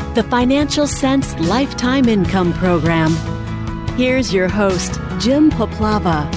the Financial Sense Lifetime Income Program. Here's your host, Jim Poplava.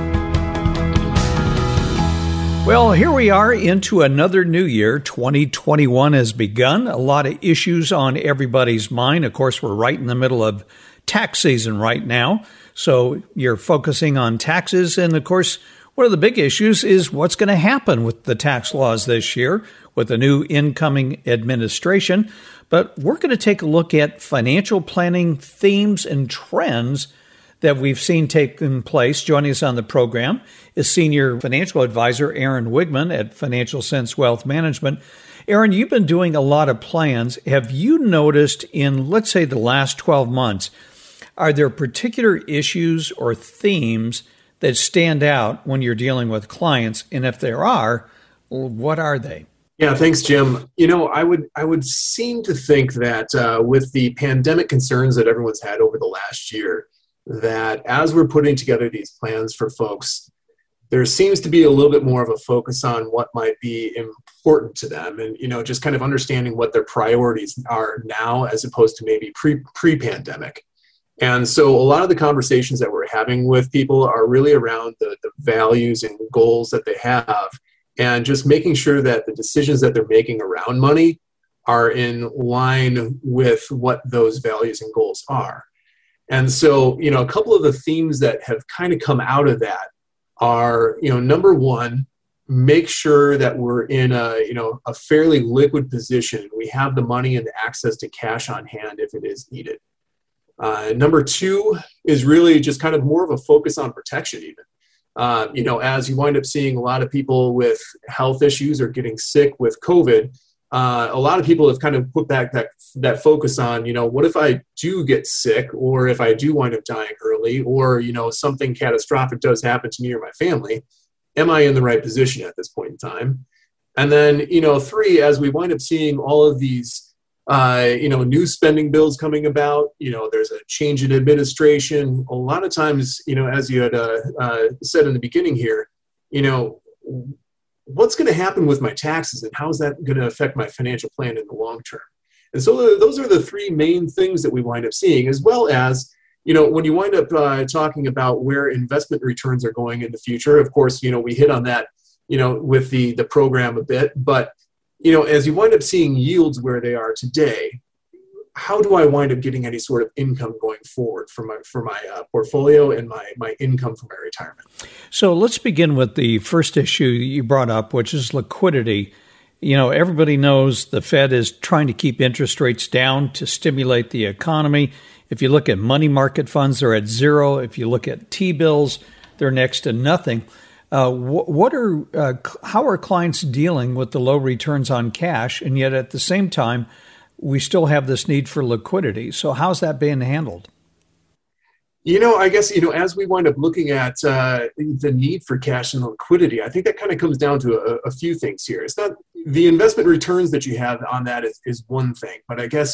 Well, here we are into another new year. 2021 has begun. A lot of issues on everybody's mind. Of course, we're right in the middle of tax season right now. So you're focusing on taxes. And of course, one of the big issues is what's going to happen with the tax laws this year with the new incoming administration. But we're going to take a look at financial planning themes and trends that we've seen taking place. Joining us on the program is Senior Financial Advisor Aaron Wigman at Financial Sense Wealth Management. Aaron, you've been doing a lot of plans. Have you noticed in, let's say, the last 12 months, are there particular issues or themes that stand out when you're dealing with clients? And if there are, what are they? Yeah, thanks, Jim. I would seem to think that with the pandemic concerns that everyone's had over the last year, that as we're putting together these plans for folks, there seems to be a little bit more of a focus on what might be important to them and, just kind of understanding what their priorities are now as opposed to maybe pre-pandemic. And so a lot of the conversations that we're having with people are really around the values and goals that they have, and just making sure that the decisions that they're making around money are in line with what those values and goals are. And so, a couple of the themes that have kind of come out of that are, number one, make sure that we're in a fairly liquid position. We have the money and the access to cash on hand if it is needed. Number two is really just kind of more of a focus on protection even. As you wind up seeing a lot of people with health issues or getting sick with COVID, a lot of people have kind of put back that focus on, what if I do get sick, or if I do wind up dying early, or, something catastrophic does happen to me or my family, am I in the right position at this point in time? And then, three, as we wind up seeing all of these new spending bills coming about, there's a change in administration. A lot of times, as you had said in the beginning here, what's going to happen with my taxes and how is that going to affect my financial plan in the long term? And so those are the three main things that we wind up seeing, as well as, when you wind up talking about where investment returns are going in the future. Of course, we hit on that, with the program a bit, but as you wind up seeing yields where they are today, how do I wind up getting any sort of income going forward for my portfolio and my income for my retirement? So let's begin with the first issue you brought up, which is liquidity. Everybody knows the Fed is trying to keep interest rates down to stimulate the economy. If you look at money market funds, they're at zero. If you look at T-bills, they're next to nothing. How are clients dealing with the low returns on cash, and yet at the same time, we still have this need for liquidity? So how's that being handled? I guess, as we wind up looking at the need for cash and liquidity, I think that kind of comes down to a few things here. It's not the investment returns that you have on that is one thing, but I guess,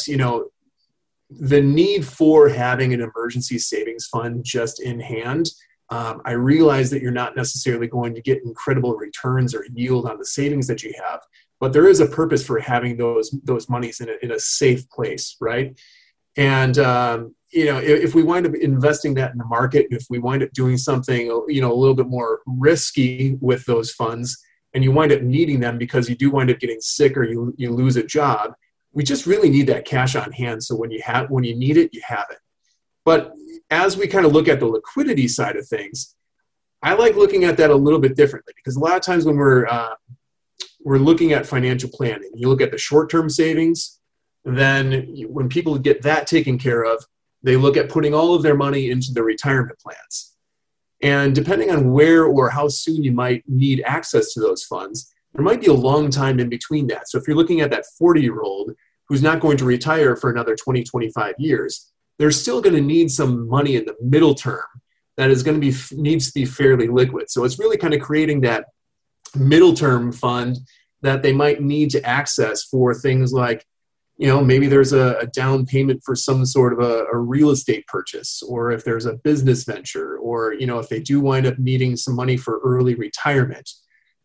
the need for having an emergency savings fund just in hand. I realize that you're not necessarily going to get incredible returns or yield on the savings that you have, but there is a purpose for having those monies in a safe place, right? And if we wind up investing that in the market, if we wind up doing something a little bit more risky with those funds, and you wind up needing them because you do wind up getting sick or you lose a job, we just really need that cash on hand. So when you need it, you have it. But as we kind of look at the liquidity side of things, I like looking at that a little bit differently, because a lot of times when we're looking at financial planning, you look at the short-term savings, then when people get that taken care of, they look at putting all of their money into the retirement plans. And depending on where or how soon you might need access to those funds, there might be a long time in between that. So if you're looking at that 40-year-old who's not going to retire for another 20, 25 years, they're still going to need some money in the middle term that is going to needs to be fairly liquid. So it's really kind of creating that middle term fund that they might need to access for things like, maybe there's a down payment for some sort of a real estate purchase, or if there's a business venture, or, if they do wind up needing some money for early retirement.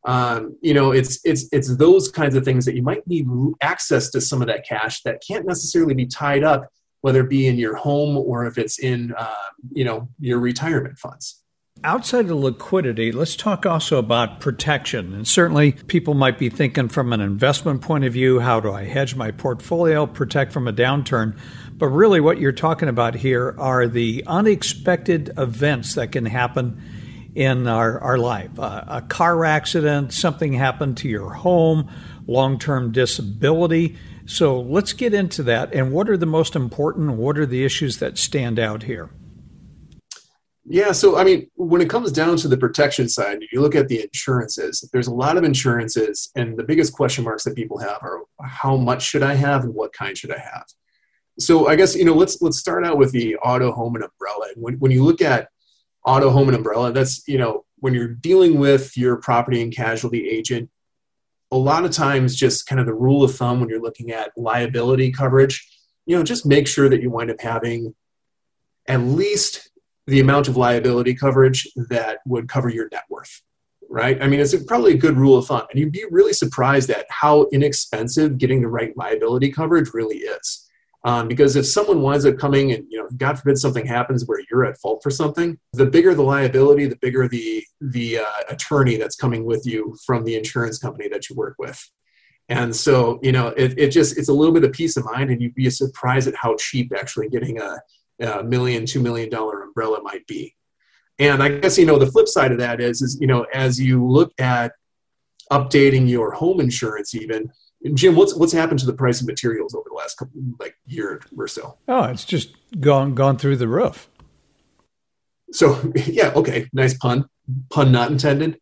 It's those kinds of things that you might need access to some of that cash that can't necessarily be tied up, whether it be in your home or if it's in, your retirement funds. Outside of liquidity, let's talk also about protection. And certainly people might be thinking from an investment point of view, how do I hedge my portfolio, protect from a downturn? But really what you're talking about here are the unexpected events that can happen in our life. A car accident, something happened to your home, long-term disability. So let's get into that. And what are the most important? What are the issues that stand out here? Yeah, so I mean, when it comes down to the protection side, you look at the insurances, there's a lot of insurances, and the biggest question marks that people have are how much should I have and what kind should I have? So I guess, let's start out with the auto, home, and umbrella. And when you look at auto, home, and umbrella, that's, when you're dealing with your property and casualty agent, a lot of times just kind of the rule of thumb when you're looking at liability coverage, just make sure that you wind up having at least the amount of liability coverage that would cover your net worth, right? I mean, it's probably a good rule of thumb. And you'd be really surprised at how inexpensive getting the right liability coverage really is. Because if someone winds up coming and, God forbid something happens where you're at fault for something, the bigger the liability, the bigger the attorney that's coming with you from the insurance company that you work with. And so, it's a little bit of peace of mind, and you'd be surprised at how cheap actually getting a $1 million, $2 million umbrella might be. And I guess, the flip side of that is, as you look at updating your home insurance even, Jim, what's happened to the price of materials over the last year or so? Oh, it's just gone through the roof. So, yeah, okay, nice pun not intended.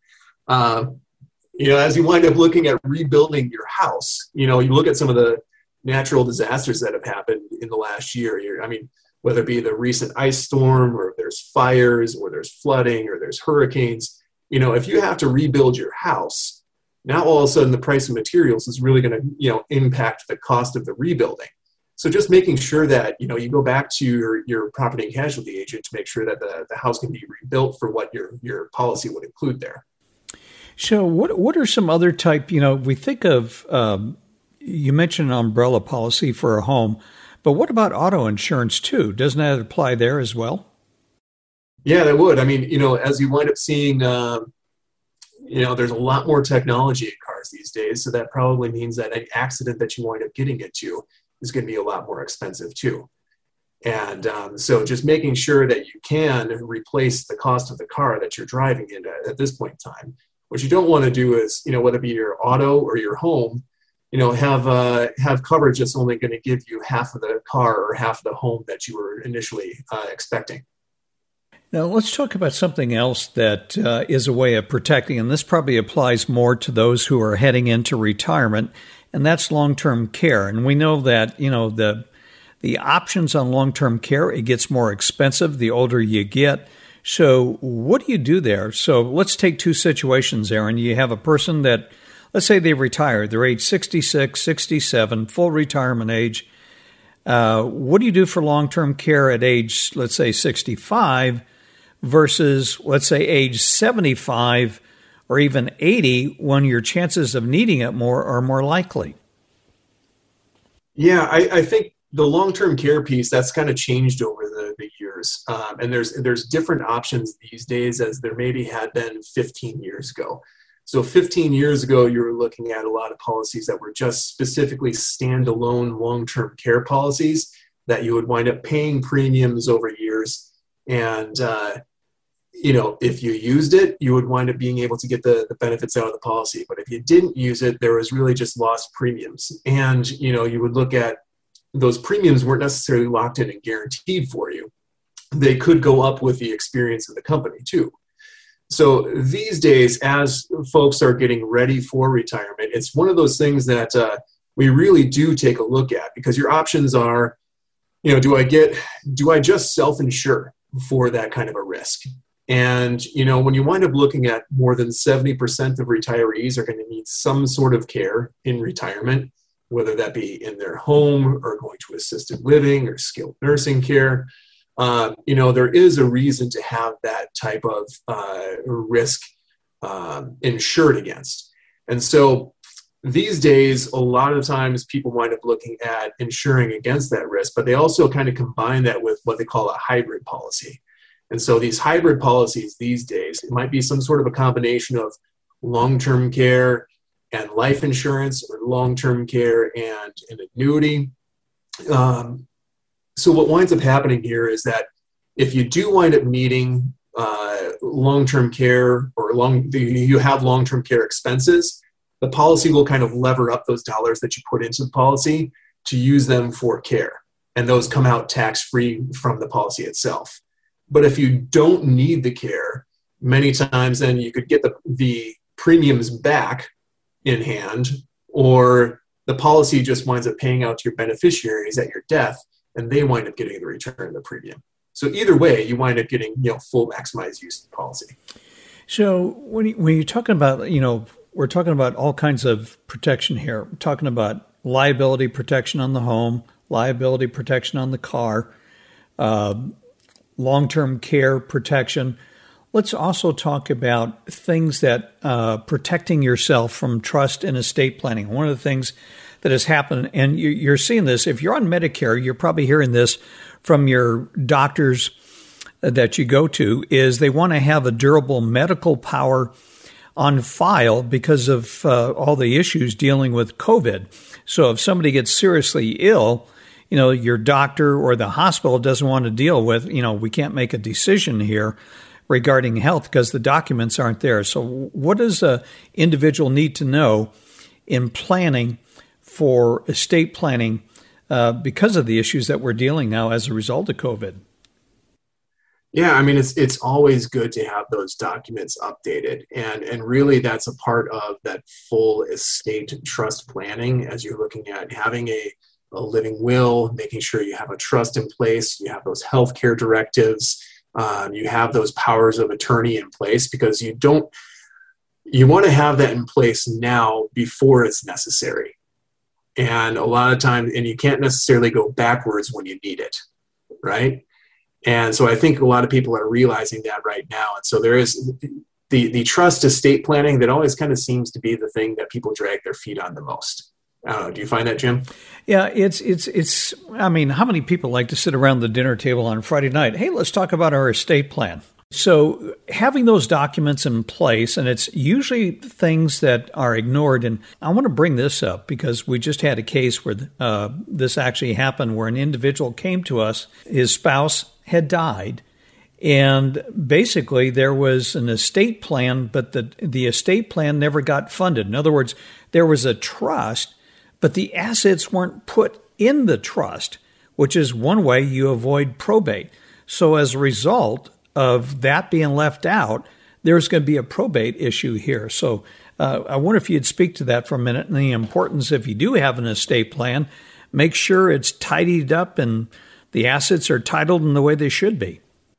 As you wind up looking at rebuilding your house, you look at some of the natural disasters that have happened in the last year. Whether it be the recent ice storm, or there's fires, or there's flooding, or there's hurricanes, if you have to rebuild your house, now all of a sudden the price of materials is really going to, impact the cost of the rebuilding. So just making sure that, you go back to your property and casualty agent to make sure that the house can be rebuilt for what your policy would include there. So what are some other type, we think of, you mentioned an umbrella policy for a home, but what about auto insurance too? Doesn't that apply there as well? Yeah, that would. I mean, as you wind up seeing, there's a lot more technology in cars these days. So that probably means that any accident that you wind up getting into is going to be a lot more expensive too. And so just making sure that you can replace the cost of the car that you're driving in at this point in time. What you don't want to do is, whether it be your auto or your home, have coverage that's only going to give you half of the car or half of the home that you were initially expecting. Now, let's talk about something else that is a way of protecting, and this probably applies more to those who are heading into retirement, and that's long-term care. And we know that, the options on long-term care, it gets more expensive the older you get. So what do you do there? So let's take two situations, Aaron. You have a person that, let's say they retire. They're age 66, 67, full retirement age. What do you do for long-term care at age, let's say, 65 versus, let's say, age 75 or even 80 when your chances of needing it more are more likely? Yeah, I think the long-term care piece, that's kind of changed over the years. And there's different options these days as there maybe had been 15 years ago. So 15 years ago, you were looking at a lot of policies that were just specifically standalone long-term care policies that you would wind up paying premiums over years. And, if you used it, you would wind up being able to get the benefits out of the policy. But if you didn't use it, there was really just lost premiums. And, you would look at those premiums weren't necessarily locked in and guaranteed for you. They could go up with the experience of the company too. So these days, as folks are getting ready for retirement, it's one of those things that we really do take a look at, because your options are, do I just self-insure for that kind of a risk? And, when you wind up looking at more than 70% of retirees are going to need some sort of care in retirement, whether that be in their home or going to assisted living or skilled nursing care. There is a reason to have that type of risk insured against. And so these days, a lot of times people wind up looking at insuring against that risk, but they also kind of combine that with what they call a hybrid policy. And so these hybrid policies these days, it might be some sort of a combination of long-term care and life insurance, or long-term care and an annuity. So what winds up happening here is that if you do wind up needing long-term care, or you have long-term care expenses, the policy will kind of lever up those dollars that you put into the policy to use them for care. And those come out tax-free from the policy itself. But if you don't need the care, many times then you could get the premiums back in hand, or the policy just winds up paying out to your beneficiaries at your death, and they wind up getting the return of the premium. So either way, you wind up getting full maximized use of the policy. So when you're talking about, we're talking about all kinds of protection here. We're talking about liability protection on the home, liability protection on the car, long-term care protection. Let's also talk about things that protecting yourself from trust and estate planning. One of the things that has happened, and you're seeing this, if you're on Medicare, you're probably hearing this from your doctors that you go to, is they want to have a durable medical power on file because of all the issues dealing with COVID. So if somebody gets seriously ill, your doctor or the hospital doesn't want to deal with, we can't make a decision here regarding health because the documents aren't there. So what does an individual need to know in planning for estate planning because of the issues that we're dealing now as a result of COVID? Yeah, I mean, it's always good to have those documents updated. And really that's a part of that full estate trust planning, as you're looking at having a living will, making sure you have a trust in place, you have those healthcare directives, you have those powers of attorney in place, because you want to have that in place now before it's necessary. And a lot of times, and you can't necessarily go backwards when you need it, right? And so I think a lot of people are realizing that right now. And so there is the trust estate planning that always kind of seems to be the thing that people drag their feet on the most. I don't know. Do you find that, Jim? Yeah, it's. I mean, how many people like to sit around the dinner table on Friday night? Hey, let's talk about our estate plan. So having those documents in place, and it's usually things that are ignored. And I want to bring this up because we just had a case where this actually happened, where an individual came to us, his spouse had died, and basically there was an estate plan, but the estate plan never got funded. In other words, there was a trust, but the assets weren't put in the trust, which is one way you avoid probate. So as a result of that being left out, there's going to be a probate issue here. So I wonder if you'd speak to that for a minute, and the importance, if you do have an estate plan, make sure it's tidied up and the assets are titled in the way they should be.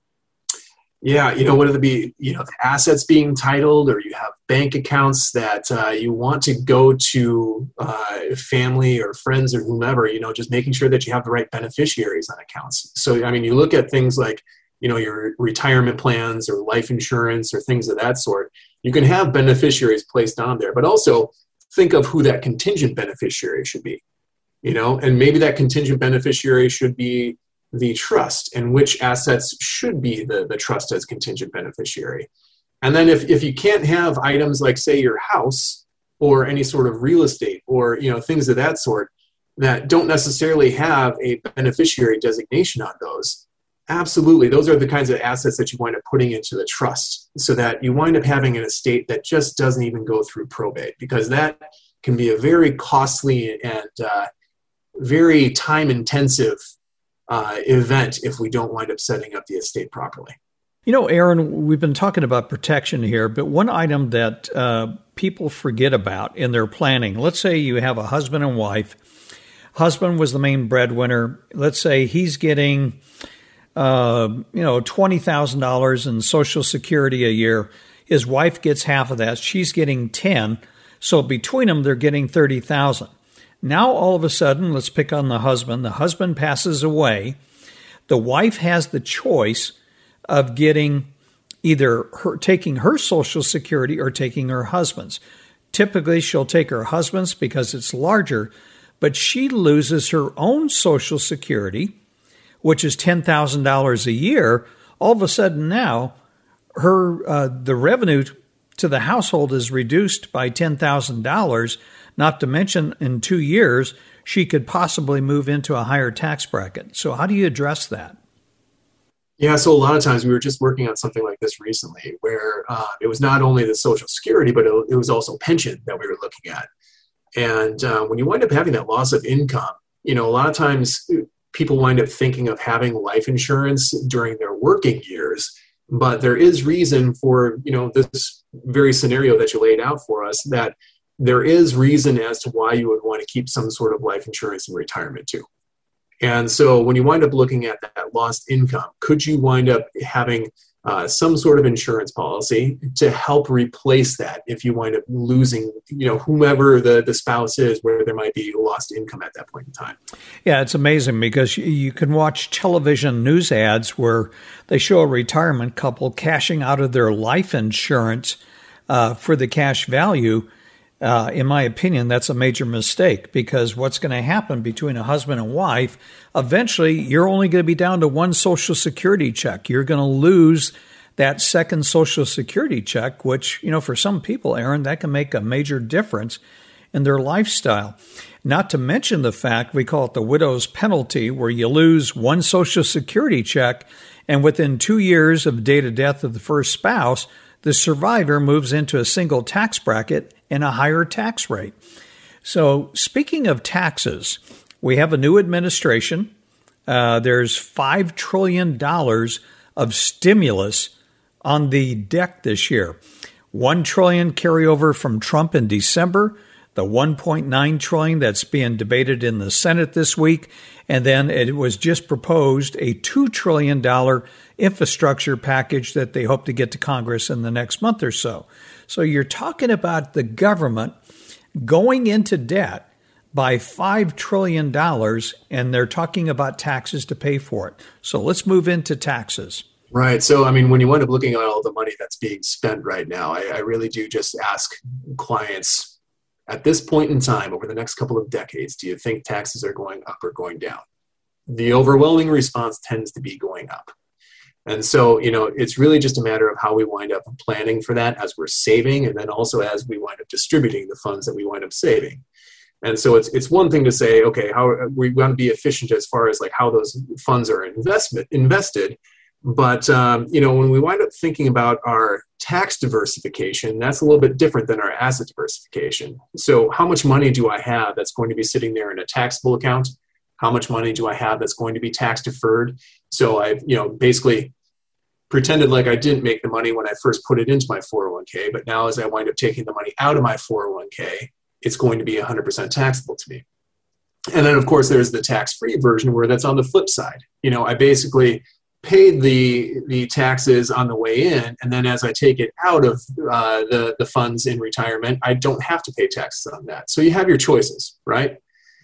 Yeah, whether it be, the assets being titled, or you have bank accounts that you want to go to family or friends or whomever, just making sure that you have the right beneficiaries on accounts. So, I mean, you look at things like, your retirement plans or life insurance or things of that sort. You can have beneficiaries placed on there, but also think of who that contingent beneficiary should be, and maybe that contingent beneficiary should be the trust, and which assets should be the trust as contingent beneficiary. And then if you can't have items like, say, your house or any sort of real estate or, things of that sort that don't necessarily have a beneficiary designation on those, absolutely, those are the kinds of assets that you wind up putting into the trust, so that you wind up having an estate that just doesn't even go through probate, because that can be a very costly and very time-intensive event if we don't wind up setting up the estate properly. Aaron, we've been talking about protection here, but one item that people forget about in their planning, let's say you have a husband and wife. Husband was the main breadwinner. Let's say he's getting, $20,000 in Social Security a year. His wife gets half of that. She's getting 10. So between them, they're getting 30,000. Now, all of a sudden, let's pick on the husband. The husband passes away. The wife has the choice of getting either her taking her Social Security or taking her husband's. Typically, she'll take her husband's because it's larger, but she loses her own Social Security, which is $10,000 a year. All of a sudden now, the revenue to the household is reduced by $10,000, not to mention in 2 years, she could possibly move into a higher tax bracket. So how do you address that? Yeah, so a lot of times we were just working on something like this recently where it was not only the Social Security, but it was also pension that we were looking at. And when you wind up having that loss of income, a lot of times people wind up thinking of having life insurance during their working years. But there is reason for, this very scenario that you laid out for us, that there is reason as to why you would want to keep some sort of life insurance in retirement too. And so when you wind up looking at that lost income, could you wind up having some sort of insurance policy to help replace that if you wind up losing, whomever the spouse is, where there might be lost income at that point in time? Yeah, it's amazing because you can watch television news ads where they show a retirement couple cashing out of their life insurance for the cash value. In my opinion, that's a major mistake because what's going to happen between a husband and wife, eventually you're only going to be down to one Social Security check. You're going to lose that second Social Security check, which, for some people, Aaron, that can make a major difference in their lifestyle. Not to mention the fact, we call it the widow's penalty, where you lose one Social Security check, and within 2 years of the date of death of the first spouse, the survivor moves into a single tax bracket and a higher tax rate. So speaking of taxes, we have a new administration. There's $5 trillion of stimulus on the deck this year. $1 trillion carryover from Trump in December, the $1.9 trillion that's being debated in the Senate this week, and then it was just proposed a $2 trillion infrastructure package that they hope to get to Congress in the next month or so. So you're talking about the government going into debt by $5 trillion, and they're talking about taxes to pay for it. So let's move into taxes. Right. So, when you wind up looking at all the money that's being spent right now, I really do just ask clients, at this point in time, over the next couple of decades, do you think taxes are going up or going down? The overwhelming response tends to be going up. And so, it's really just a matter of how we wind up planning for that as we're saving, and then also as we wind up distributing the funds that we wind up saving. And so it's one thing to say, okay, how we want to be efficient as far as like how those funds are invested. But, when we wind up thinking about our tax diversification, that's a little bit different than our asset diversification. So how much money do I have that's going to be sitting there in a taxable account? How much money do I have that's going to be tax deferred? So I've, basically pretended like I didn't make the money when I first put it into my 401k, but now as I wind up taking the money out of my 401k, it's going to be 100% taxable to me. And then, of course, there's the tax-free version where that's on the flip side. I basically paid the taxes on the way in, and then as I take it out of the funds in retirement, I don't have to pay taxes on that. So you have your choices, right?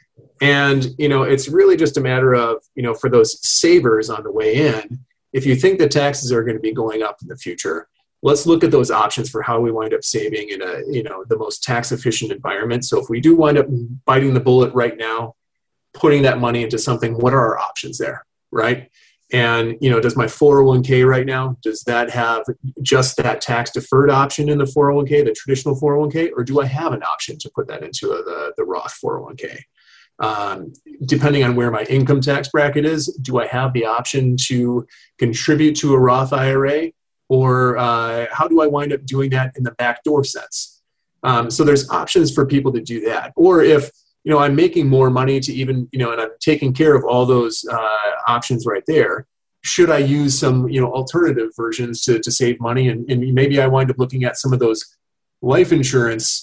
And, it's really just a matter of, for those savers on the way in, if you think that taxes are going to be going up in the future, let's look at those options for how we wind up saving in the most tax efficient environment. So if we do wind up biting the bullet right now, putting that money into something, what are our options there, right? And, does my 401k right now, does that have just that tax deferred option in the 401k, the traditional 401k, or do I have an option to put that into the Roth 401k? Depending on where my income tax bracket is, do I have the option to contribute to a Roth IRA, or how do I wind up doing that in the backdoor sense? So there's options for people to do that. Or if, I'm making more money to even, and I'm taking care of all those options right there, should I use some, alternative versions to save money? And maybe I wind up looking at some of those life insurance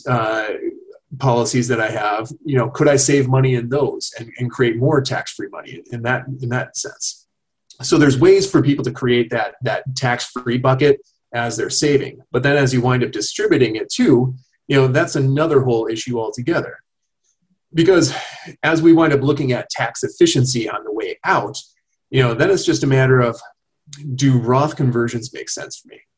policies that I have, could I save money in those and create more tax-free money in that sense? So there's ways for people to create that tax-free bucket as they're saving. But then as you wind up distributing it too, that's another whole issue altogether. Because as we wind up looking at tax efficiency on the way out, then it's just a matter of, do Roth conversions make sense for me?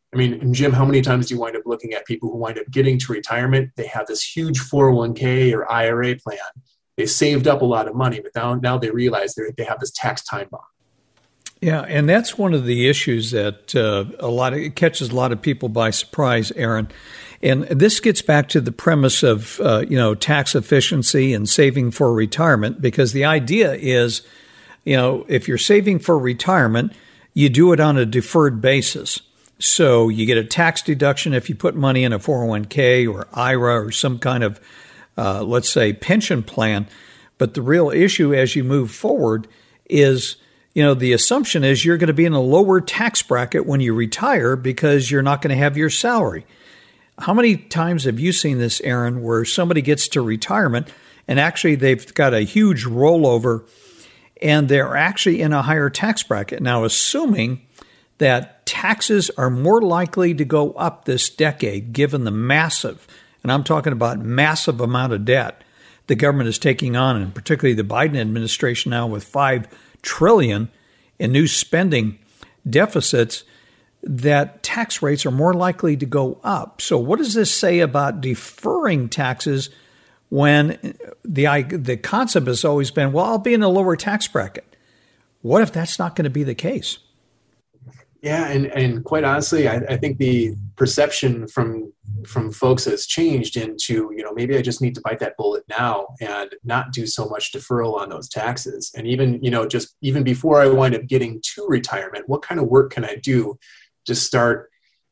I mean, Jim, how many times do you wind up looking at people who wind up getting to retirement? They have this huge 401k or IRA plan. They saved up a lot of money, but now they realize they have this tax time bomb. Yeah, and that's one of the issues that it catches a lot of people by surprise, Aaron. And this gets back to the premise of tax efficiency and saving for retirement, because the idea is, if you're saving for retirement, you do it on a deferred basis. So you get a tax deduction if you put money in a 401k or IRA or some kind of, let's say, pension plan. But the real issue as you move forward is, the assumption is you're going to be in a lower tax bracket when you retire because you're not going to have your salary. How many times have you seen this, Aaron, where somebody gets to retirement and actually they've got a huge rollover and they're actually in a higher tax bracket? Now, assuming that taxes are more likely to go up this decade, given the massive, and I'm talking about massive amount of debt the government is taking on, and particularly the Biden administration now with $5 trillion in new spending deficits, that tax rates are more likely to go up. So what does this say about deferring taxes when the concept has always been, well, I'll be in a lower tax bracket? What if that's not going to be the case? Yeah, and quite honestly, I think the perception from folks has changed into, maybe I just need to bite that bullet now and not do so much deferral on those taxes. And even, even before I wind up getting to retirement, what kind of work can I do to start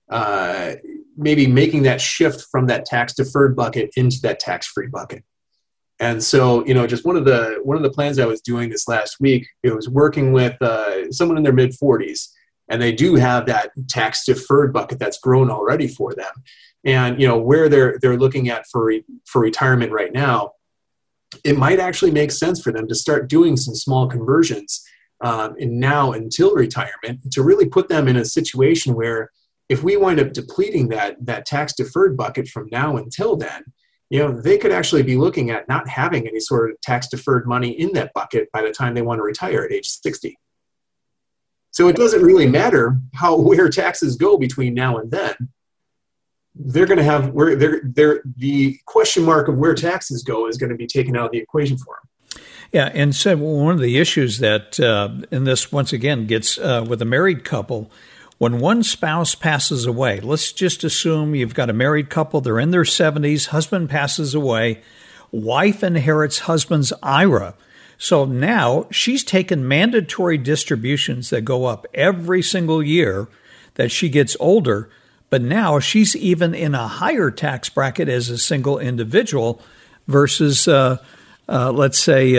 maybe making that shift from that tax deferred bucket into that tax free bucket? And so, just one of the plans I was doing this last week, it was working with someone in their mid 40s. And they do have that tax deferred bucket that's grown already for them. And, where they're looking at for retirement right now, it might actually make sense for them to start doing some small conversions now until retirement to really put them in a situation where if we wind up depleting that tax deferred bucket from now until then, they could actually be looking at not having any sort of tax deferred money in that bucket by the time they want to retire at age 60. So it doesn't really matter where taxes go between now and then. They're going to have the question mark of where taxes go is going to be taken out of the equation for them. Yeah, and so one of the issues that, and this once again gets with a married couple, when one spouse passes away, let's just assume you've got a married couple, they're in their 70s, husband passes away, wife inherits husband's IRA. So now she's taken mandatory distributions that go up every single year that she gets older, but now she's even in a higher tax bracket as a single individual versus, let's say,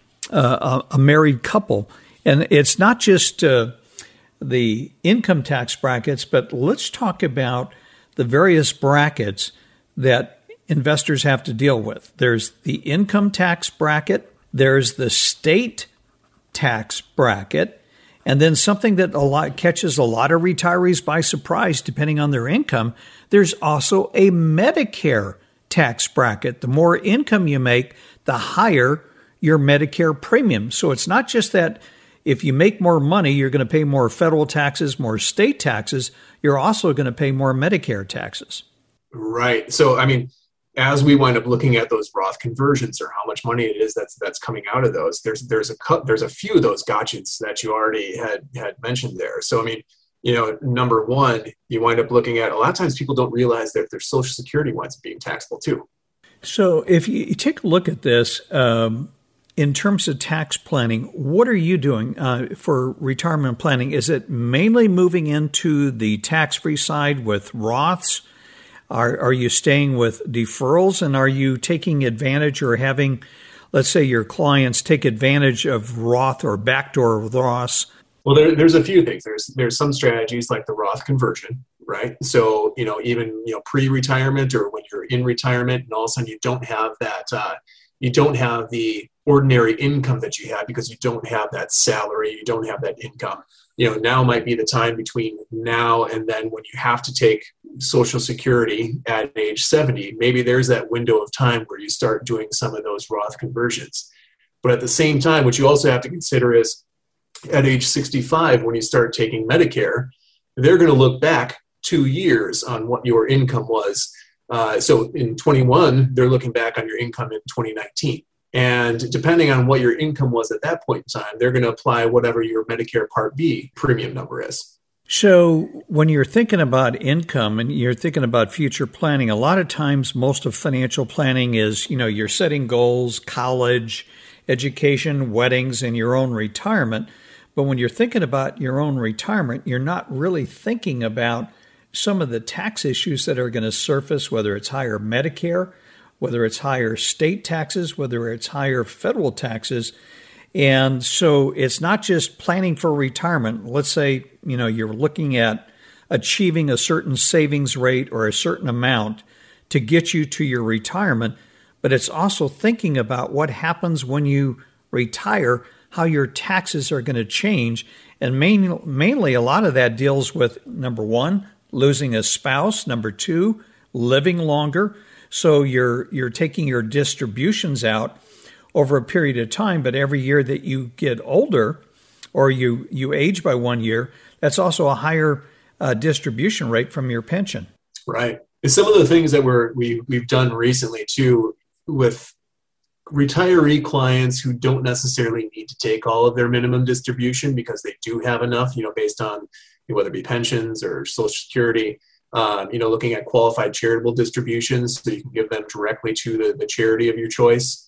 a married couple. And it's not just the income tax brackets, but let's talk about the various brackets that investors have to deal with. There's the income tax bracket. There's the state tax bracket, and then something that catches a lot of retirees by surprise, depending on their income, there's also a Medicare tax bracket. The more income you make, the higher your Medicare premium. So it's not just that if you make more money, you're going to pay more federal taxes, more state taxes. You're also going to pay more Medicare taxes. Right. So, as we wind up looking at those Roth conversions or how much money it is that's coming out of those, there's a few of those gotchas that you already had mentioned there. So, number one, you wind up looking at, a lot of times people don't realize that their Social Security winds up being taxable too. So if you take a look at this, in terms of tax planning, what are you doing for retirement planning? Is it mainly moving into the tax-free side with Roths? Are you staying with deferrals, and are you taking advantage or having, let's say, your clients take advantage of Roth or backdoor Roths? Well, there's a few things. There's some strategies like the Roth conversion, right? So, even pre-retirement or when you're in retirement, and all of a sudden you don't have that, you don't have the ordinary income that you had because you don't have that salary, you don't have that income. Now might be the time between now and then when you have to take Social Security at age 70. Maybe there's that window of time where you start doing some of those Roth conversions. But at the same time, what you also have to consider is at age 65, when you start taking Medicare, they're going to look back 2 years on what your income was. So in 21, they're looking back on your income in 2019. And depending on what your income was at that point in time, they're going to apply whatever your Medicare Part B premium number is. So when you're thinking about income and you're thinking about future planning, a lot of times most of financial planning is, you're setting goals, college, education, weddings, and your own retirement. But when you're thinking about your own retirement, you're not really thinking about some of the tax issues that are going to surface, whether it's higher Medicare, whether it's higher state taxes, whether it's higher federal taxes. And so it's not just planning for retirement. Let's say, you're looking at achieving a certain savings rate or a certain amount to get you to your retirement, but it's also thinking about what happens when you retire, how your taxes are going to change. And mainly a lot of that deals with, number one, losing a spouse, number two, living longer. So you're taking your distributions out over a period of time, but every year that you get older or you age by 1 year, that's also a higher distribution rate from your pension. Right. And some of the things that we've done recently too with retiree clients who don't necessarily need to take all of their minimum distribution because they do have enough, based on whether it be pensions or Social Security. Looking at qualified charitable distributions so you can give them directly to the charity of your choice.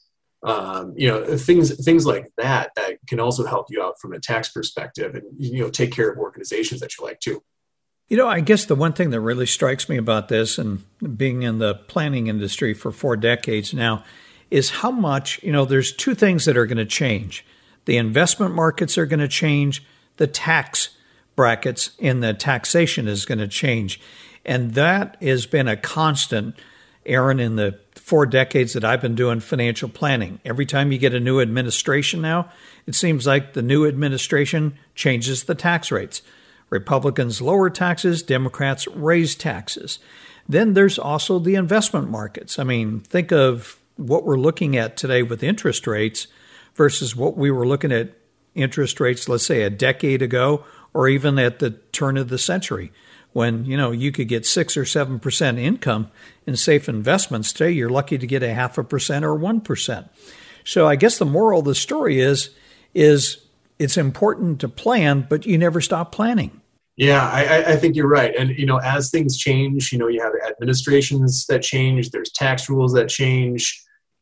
Things like that can also help you out from a tax perspective and, take care of organizations that you like too. I guess the one thing that really strikes me about this and being in the planning industry for 4 decades now is how much, there's 2 things that are going to change. The investment markets are going to change. The tax brackets in the taxation is going to change. And that has been a constant, Aaron, in the 4 decades that I've been doing financial planning. Every time you get a new administration now, it seems like the new administration changes the tax rates. Republicans lower taxes, Democrats raise taxes. Then there's also the investment markets. I mean, think of what we're looking at today with interest rates versus what we were looking at interest rates, let's say, a decade ago or even at the turn of the century. When, you could get 6 or 7% income in safe investments. Today, you're lucky to get 0.5% or 1%. So I guess the moral of the story is it's important to plan, but you never stop planning. Yeah, I think you're right. And, as things change, you have administrations that change, there's tax rules that change.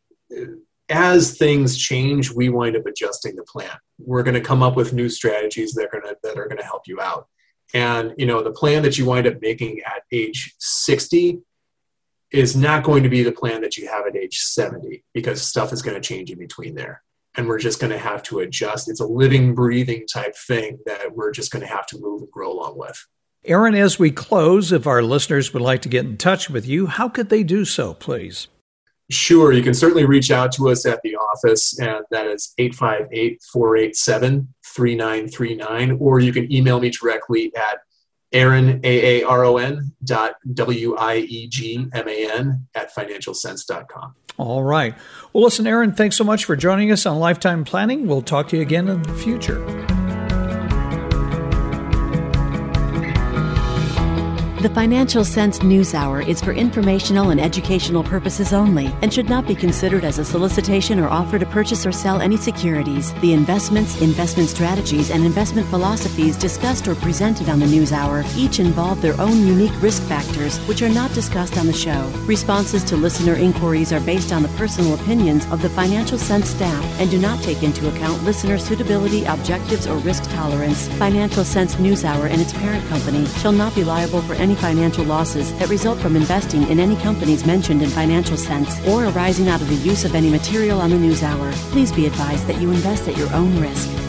As things change, we wind up adjusting the plan. We're going to come up with new strategies that are going to help you out. And, the plan that you wind up making at age 60 is not going to be the plan that you have at age 70 because stuff is going to change in between there. And we're just going to have to adjust. It's a living, breathing type thing that we're just going to have to move and grow along with. Aaron, as we close, if our listeners would like to get in touch with you, how could they do so, please? Sure. You can certainly reach out to us at the office, and that is 858-487-3939, or you can email me directly at aaron.wiegman@financialsense.com. All right. Well, listen, Aaron, thanks so much for joining us on Lifetime Planning. We'll talk to you again in the future. The Financial Sense News Hour is for informational and educational purposes only and should not be considered as a solicitation or offer to purchase or sell any securities. The investments, investment strategies, and investment philosophies discussed or presented on the News Hour each involve their own unique risk factors, which are not discussed on the show. Responses to listener inquiries are based on the personal opinions of the Financial Sense staff and do not take into account listener suitability, objectives, or risk tolerance. Financial Sense News Hour and its parent company shall not be liable for any financial losses that result from investing in any companies mentioned in Financial Sense or arising out of the use of any material on the News Hour. Please be advised that you invest at your own risk.